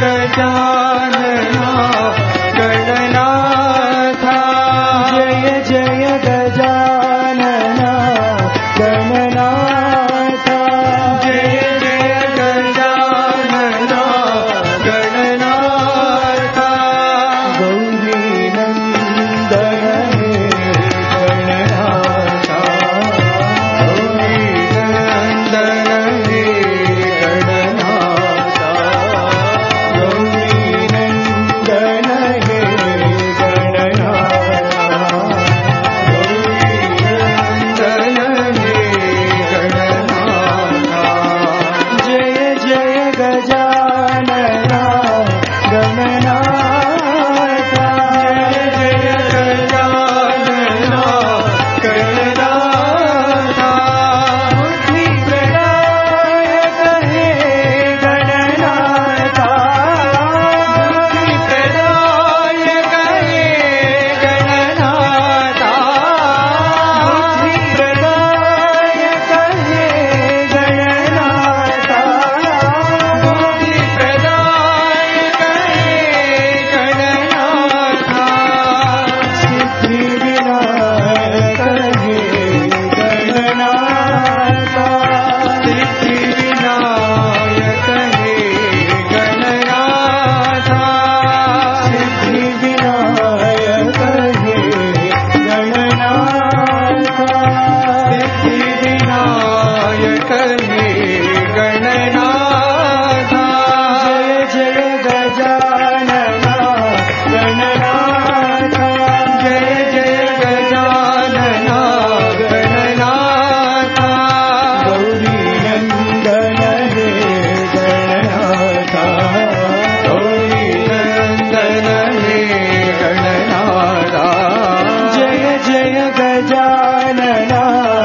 गजानना गणनाथा जय जय गजानना गणनाथा जय जय गजानना गणनाथा गौरी नंदन हे गणनाथा गौरी नंदन हे गणनाथा गौरी नंदन हे गणनाथा गौरी नंदन हे गणनाथा जय जय गजानना गणनाथा जय जय गजानना गणनाथा बुद्धि प्रदायक हे गणनाथा बुद्धि प्रदायक हे गणनाथा बुद्धि प्रदायक हे गणनाथा बुद्धि प्रदायक हे गणनाथा सिद्धि विनायक हे गणनाथा सिद्धि विनायक हे गणनाथा सिद्धि विनायक हे गणनाथा सिद्धि विनायक हे गणनाथा जय जय गजानना गणनाथा जय जय गजानना गणनाथा गौरी नंदन हे गणनाथा गौरी नंदन हे गणनाथा जय जय गजानना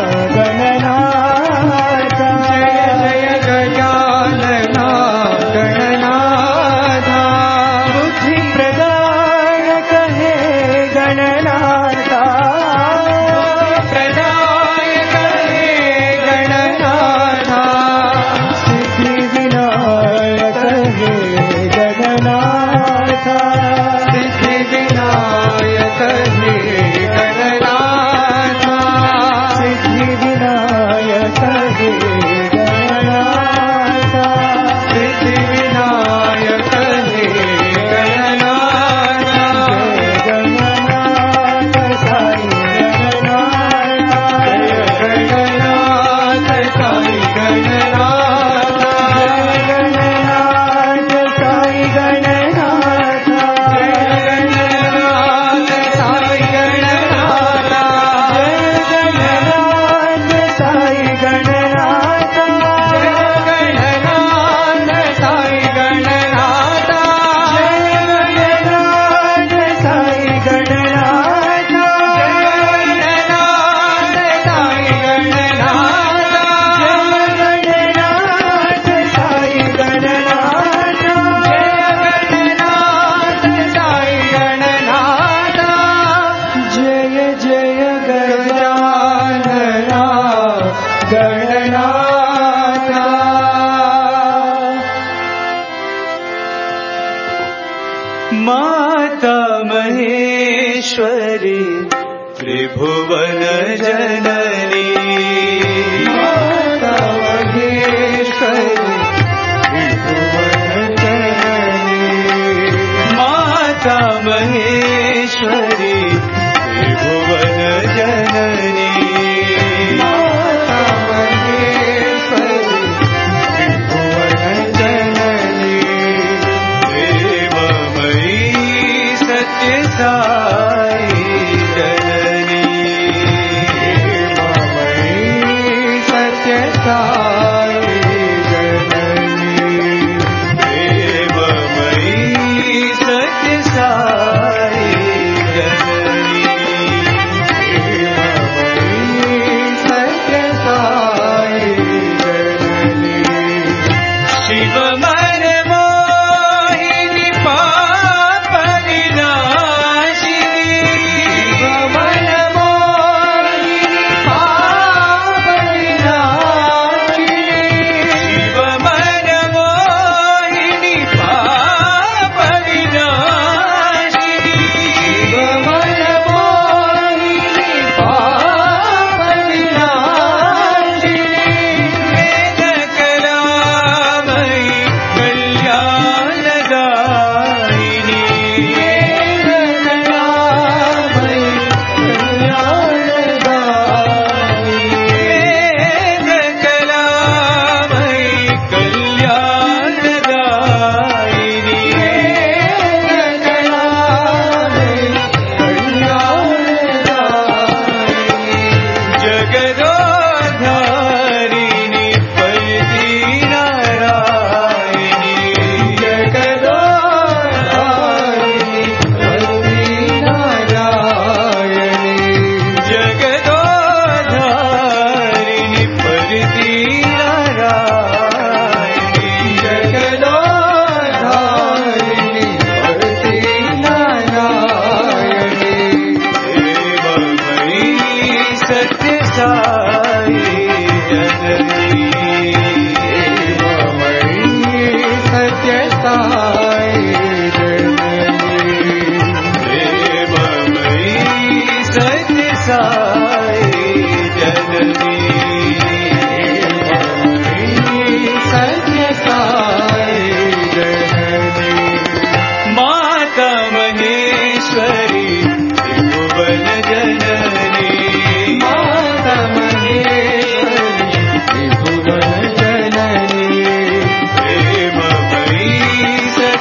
गणनाथा जय जय गजानना गणनाथा बुद्धि प्रदायक हे गणनाथा प्रदायक हे गणनाथा सिद्धि विनायक हे गणनाथा सिद्धि विनायक हे गणनाथा सिद्धि विनायक हे गणनाथा सिद्धि विनायक हे गणनाथा जय गणनाथ साई गणनाथा जय गणनाथ साई गणनाथा जय गणनाथ साई गणनाथा जय गणनाथ साई गणनाथा जय गणनाथ साई गणनाथा जय गणनाथ साई गणनाथा जय गणनाथ साई गणनाथा जय गणनाथ साई गणनाथा जय गणनाथ साई गणनाथा जय गणनाथ साई गणनाथा जय जय गजानना गणनाथा माता महेश्वरी त्रिभुवन जननी माता महेश्वरी त्रिभुवन जननी माता महेश्वरी त्रिभुवन जननी माता महेश्वरी त्रिभुवन जननी प्रेममयी सत्य साई जननी प्रेममयी सत्य साई जननी प्रेममयी सत्य साई जननी प्रेममयी सत्य साई जननी शिव मन मोहिनी पाप विनाशिनी साई जननी प्रेममयी सत्य साई जननी सत्य साई जननी माता महेश्वरी त्रिभुवन जननी माता महेश्वरी त्रिभुवन जननी प्रेममयी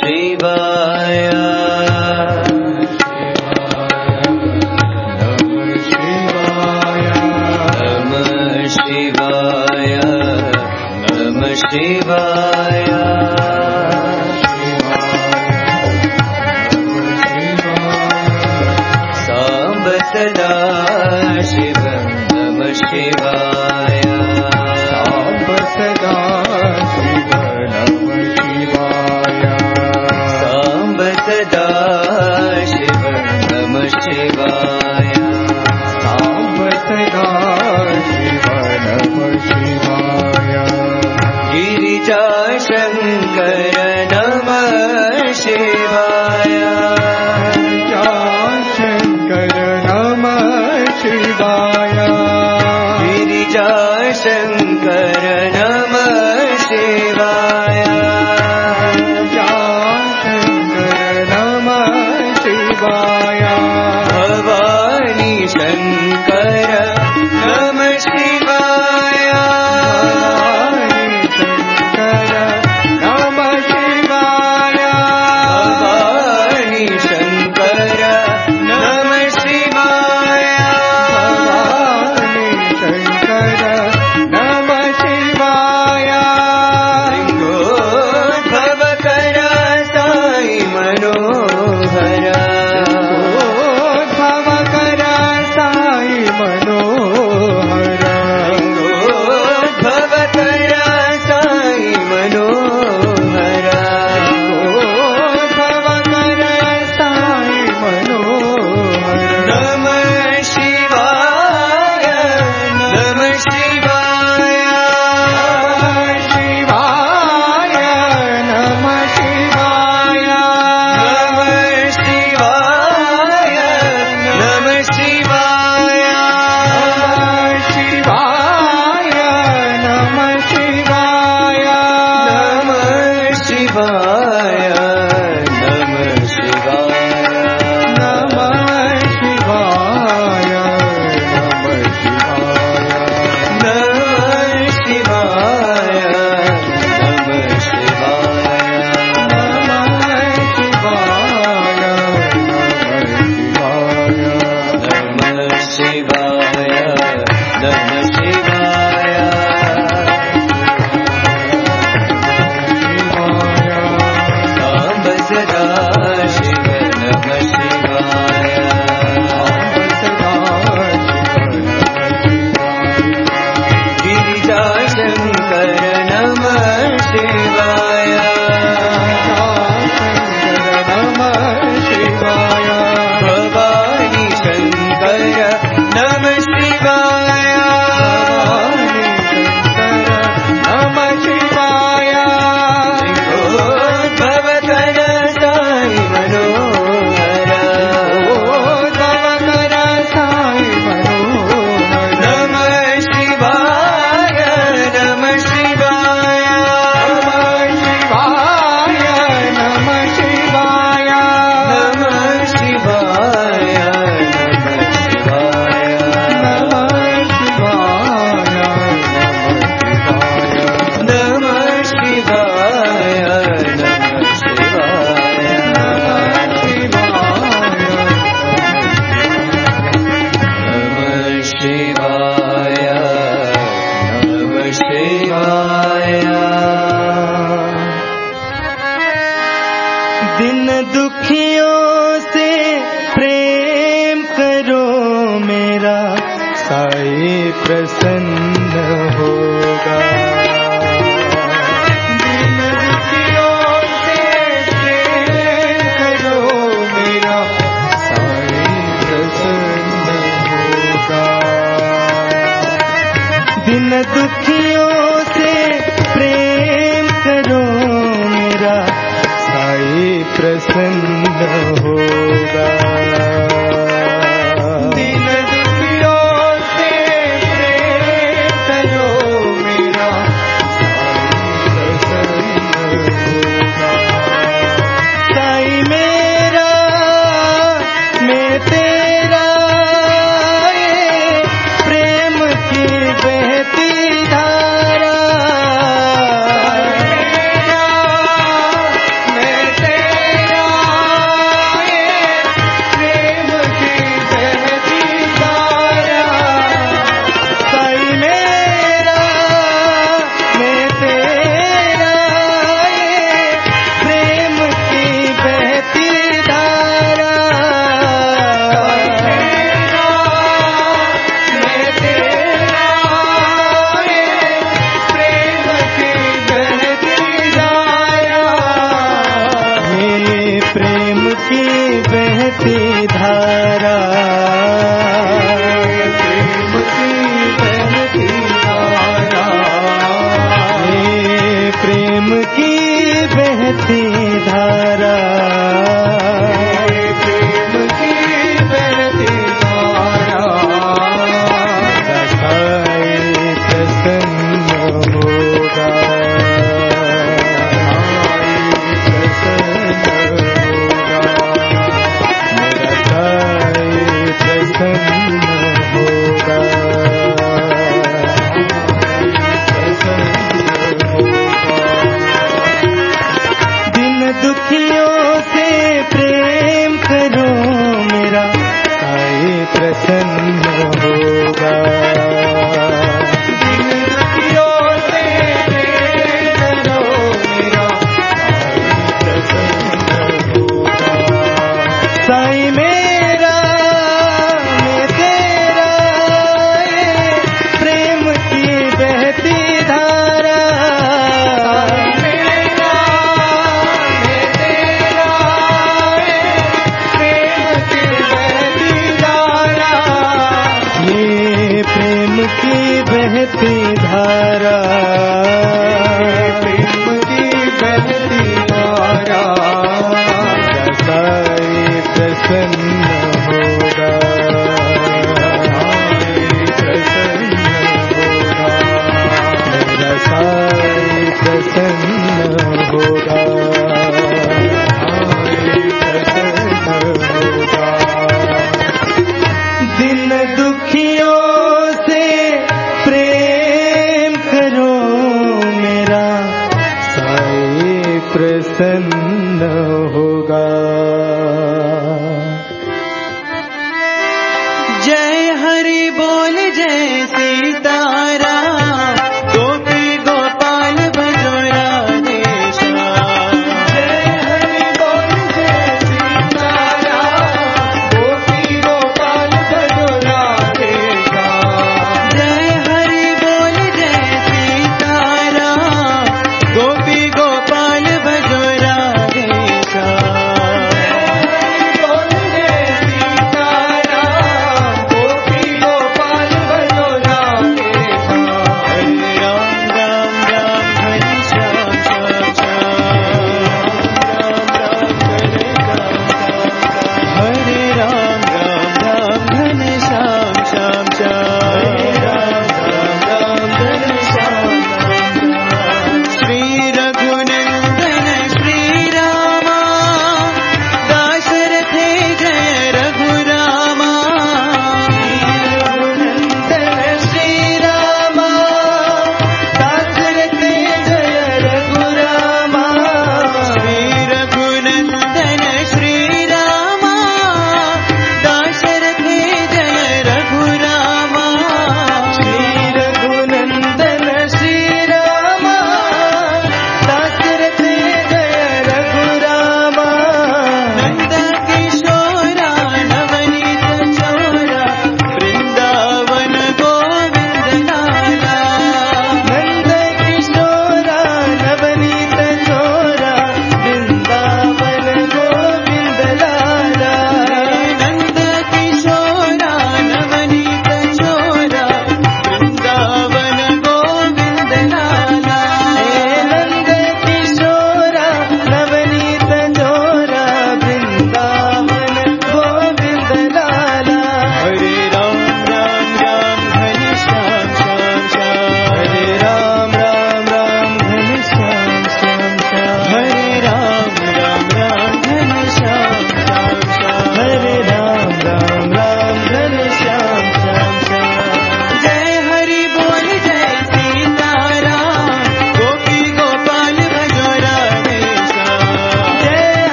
शिवाय शिवाय सांब सदा शिव नमः शिवाय सांब सदा शिव नमः शिवाय सांब सदा शिव नमः शिवाय सांब सदा शिव नमः शिवाय गिरिजा शंकर नमः शिवाय गिरिजा शंकर नमः शिवाय गिरिजा शंकर नमः शिवाय गिरिजा शंकर नमः शिवाय भवानी शंकर नमः शिवाय दिन दुखियों से प्रेम करो मेरा साई प्रसन्न होगा। दिन दुखियों से प्रेम करो मेरा साई प्रसन्न होगा। दिन दुखियों से प्रेम करो मेरा साई प्रसन्न होगा। दिन दुखियों से प्रेम करो मेरा साई प्रसन्न होगा। साई मेरा मैं तेरा ये प्रेम की बहती धारा। मैं तेरा बहती धारा, प्रेम की बहती धारा, ये प्रेम की बहती धारा, प्रेम की बहती धारा, साई प्रसन्न होगा, दुखियों से प्रेम करो मेरा साई प्रसन्न होगा, दुखियों से प्रेम करो मेरा साई प्रसन्न होगा, साई मेरा मैं तेरा, प्रेम की बहती धारा, की बहती धारा, प्रेम की बहती धारा, साई प्रसन्न होगा, प्रसन्न होगा, मेरा साई प्रसन्न होगा, प्रसन्न होगा, दिन दुखियों प्रसन्न होगा। जय हरि बोल जय सीताराम, गोपी गोपाल भजो राधेश्याम, जय हरि बोल जय सीताराम, गोपी गोपाल भजो राधेश्याम, जय हरि बोल जय सीताराम, गोपी गोपाल भजो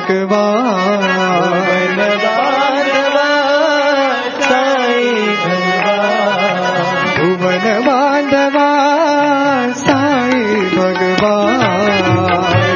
भगवान भुवन बांधवा साई भगवान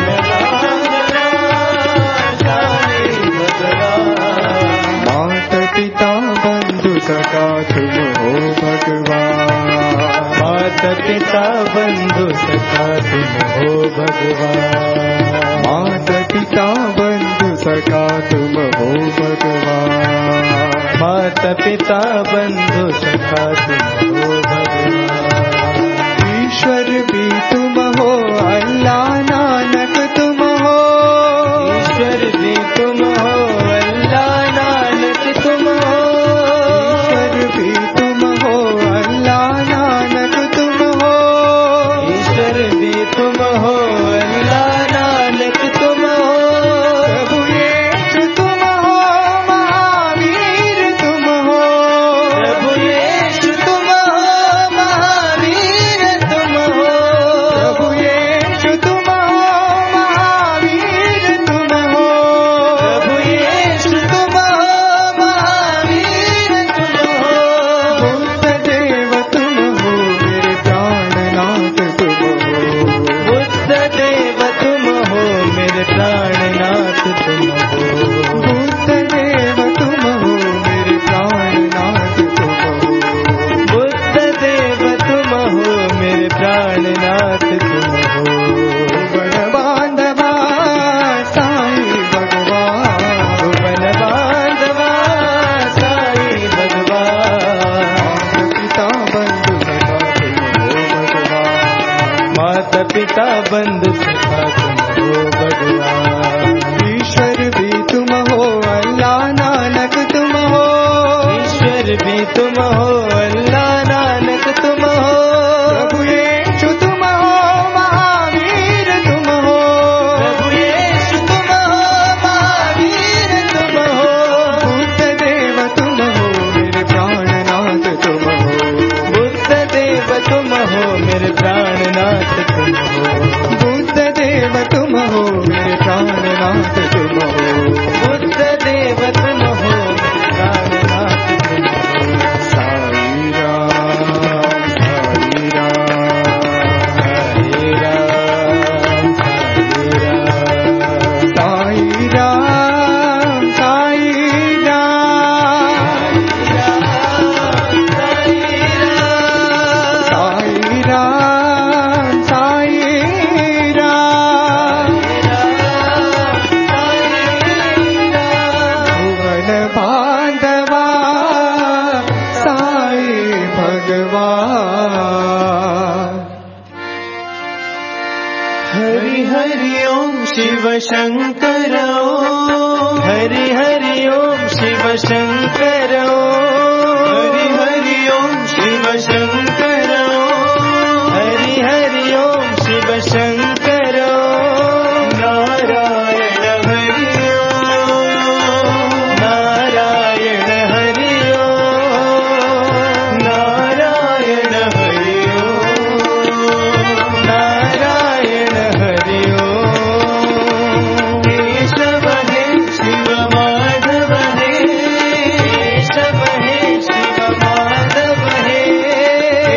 मात पिता बंधु सखा तुम हो भगवान मात पिता बंधु सखा तुम हो भगवान मात पिता बंधु सखा तुम हो भगवान मात पिता बंधु सखा तुम हो भगवान ईश्वर भी तुम हो अल्लाह नानक तुम हो ईश्वर भी तुम हो अल्लाह नानक तुम हो ईश्वर भी तुम हो अल्लाह नानक तुम हो ईश्वर भी तुम हो अल्लाह नानक तुम हो प्रभु येशु तुम हो महावीर तुम हो प्रभु येशु तुम हो महावीर तुम हो प्रभु येशु तुम हो महावीर तुम हो प्रभु येशु तुम हो महावीर तुम हो बुद्ध देव तुम हो मेरे प्राणनाथ तुम हो बुद्ध देव तुम हो मेरे प्राणनाथ तुम हो बुद्ध देव तुम हो मेरे प्राणनाथ तुम हो बुद्ध देव तुम हो मेरे प्राणनाथ तुम हो भुवन बांधवा साई भगवान भुवन बांधवा साई भगवान माता पिता बंधु सखा तुम हो भगवान ईश्वर भी तुम हो अल्लाह नानक तुम हो ईश्वर भी तुम हो अल्लाह नानक तुम हो प्रभु येशु तुम हो महावीर तुम हो प्रभु येशु तुम हो महावीर तुम हो बुद्ध देव तुम हो मेरे प्राणनाथ तुम हो बुद्ध देव तुम हो मेरे प्राणनाथ तुम हो बुद्ध देव तुम हो मेरे प्राणनाथ तुम हो बुद्ध देव तुम हो मेरे प्राणनाथ तुम हो साई राम साई राम हरे राम हरे राम साई राम साई राम साई राम साई राम भुवन बांधवा साई भगवान हरि हरि ओम शिव शंकर ओम हरि हरि ओम शिव शंकर ओम हरि हरि ओम शिव शंकर ओम हरि हरि ओम शिव शंकर ओम नारायण हरि ओम नारायण हरि ओम नारायण हरि ओम नारायण हरि ओम केशव हे शिव माधव हे केशव हे शिव माधव हे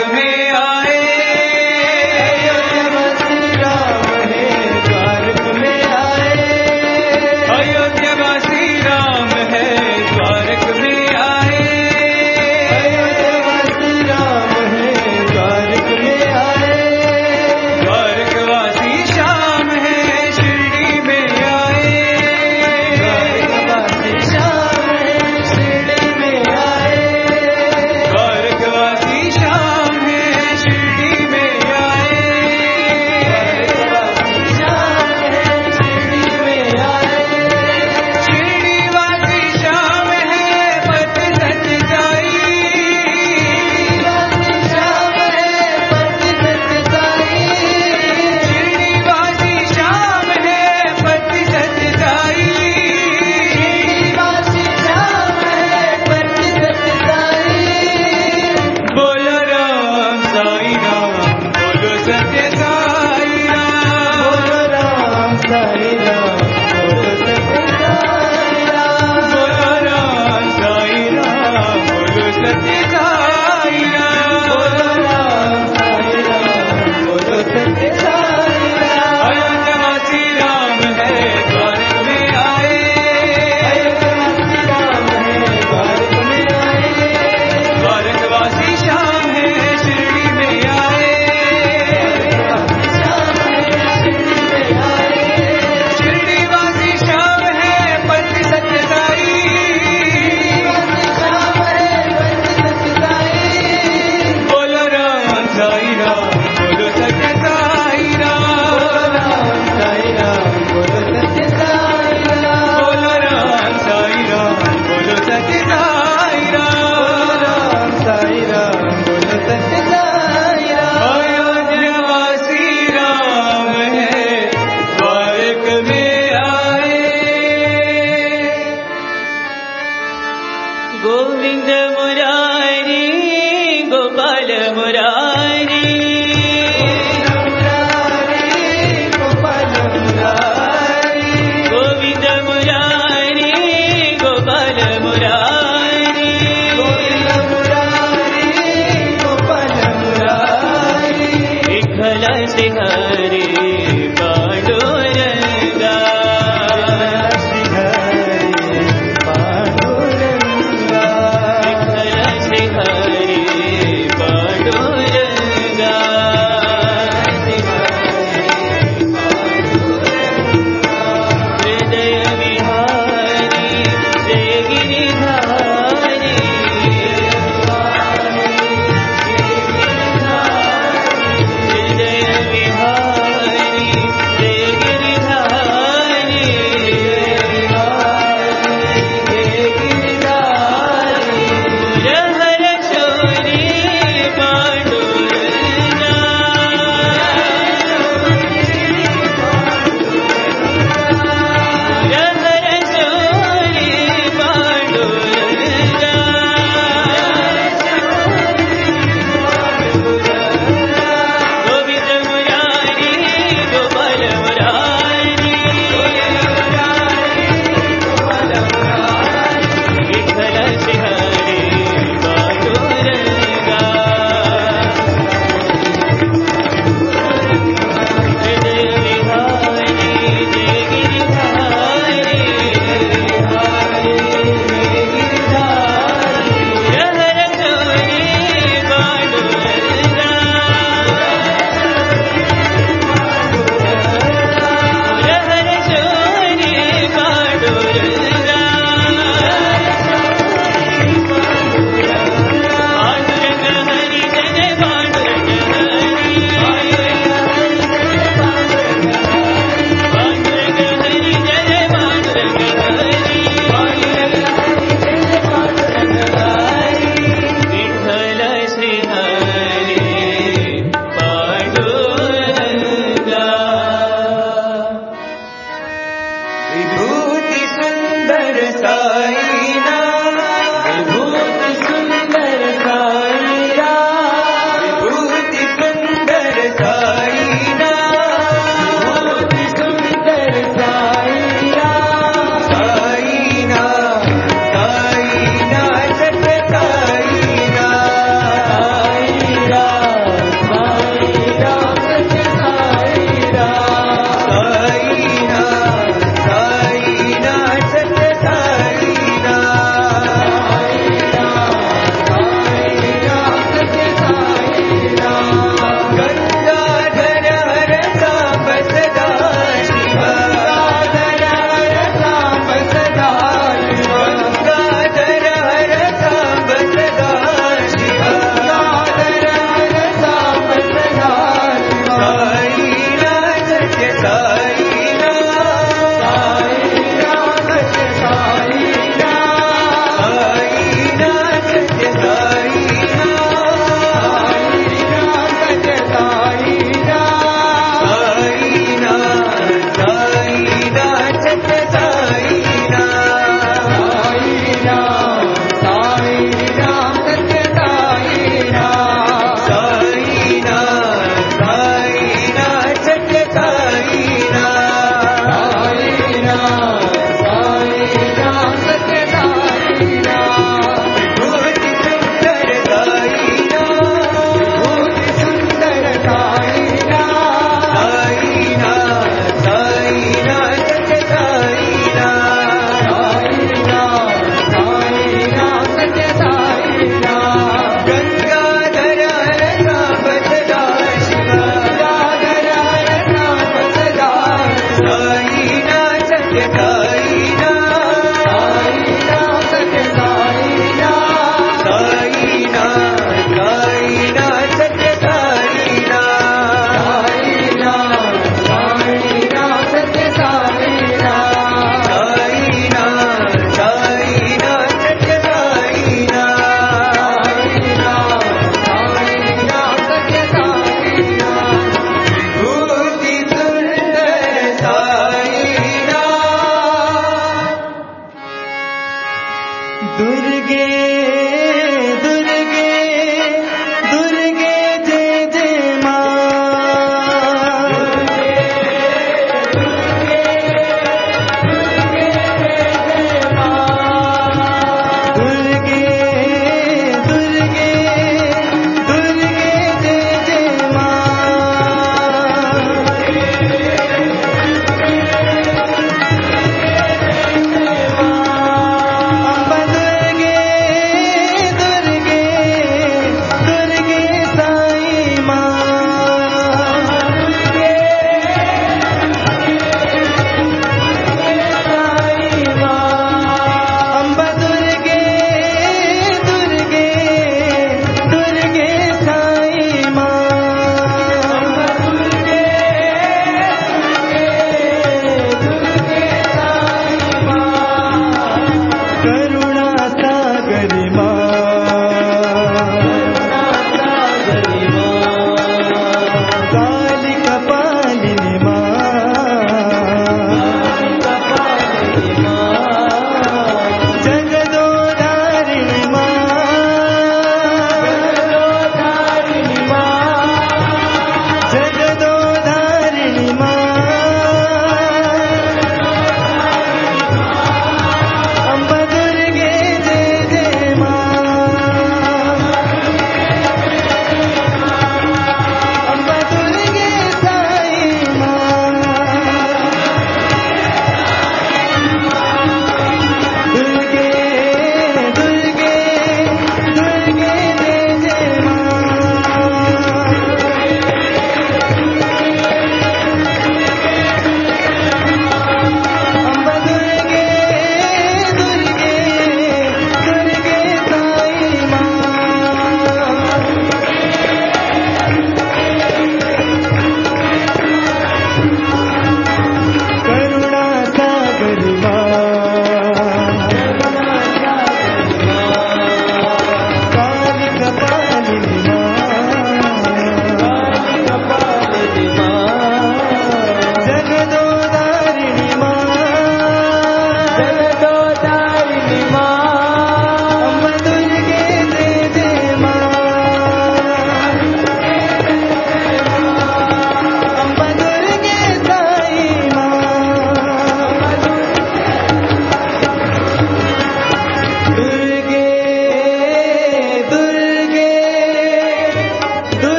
हृदय विहारी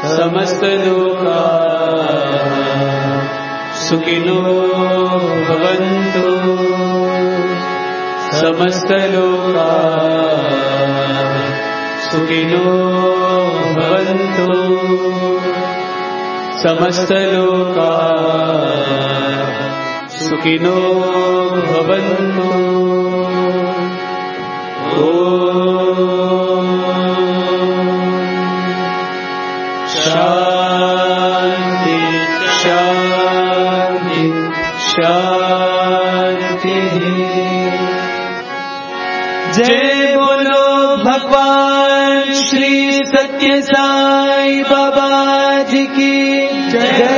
समस्त लोकाः सुखिनो भवन्तु समस्त लोकाः सुखिनो भवन्तु समस्त लोकाः सुखिनो भवन्तु शांति शांति शांति। जय बोलो भगवान श्री सत्य साई बाबा जी की जय।